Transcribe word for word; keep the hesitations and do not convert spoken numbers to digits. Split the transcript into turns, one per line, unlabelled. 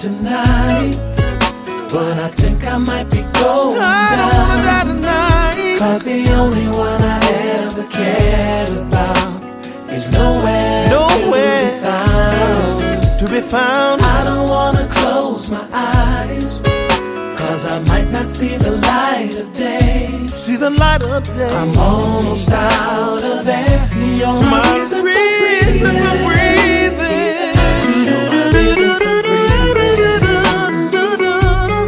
tonight, but I think I might be going
I don't
down.
wanna die tonight.
Cause the only one I ever cared about is nowhere,
Nowhere
to be found.
to be found.
I don't wanna close my eyes, cause I might not see the light of day.
See the light of day.
I'm almost out of